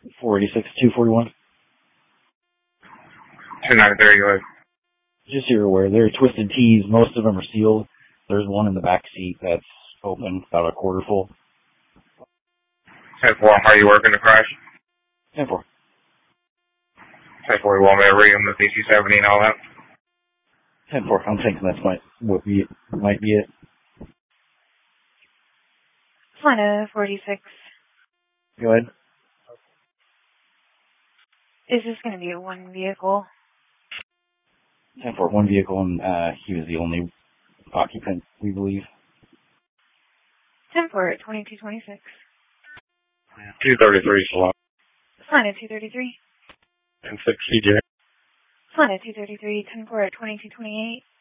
486, 241. 293, go ahead. Just so you're aware, they're twisted T's. Most of them are sealed. There's one in the back seat that's open, about a quarter full. 10-4, how are you working the crash? 10-4. 10-4, you want me to read them, the DC-70 and all that? 10-4, I'm thinking that's might be it. Florida 46. Go ahead. Is this going to be one vehicle? 10-4, one vehicle, and he was the only occupant, we believe. 10-4 at 2226. 233, Salon. Florida 233. 10-6, CJ. Florida 233, 10-4 at 2228.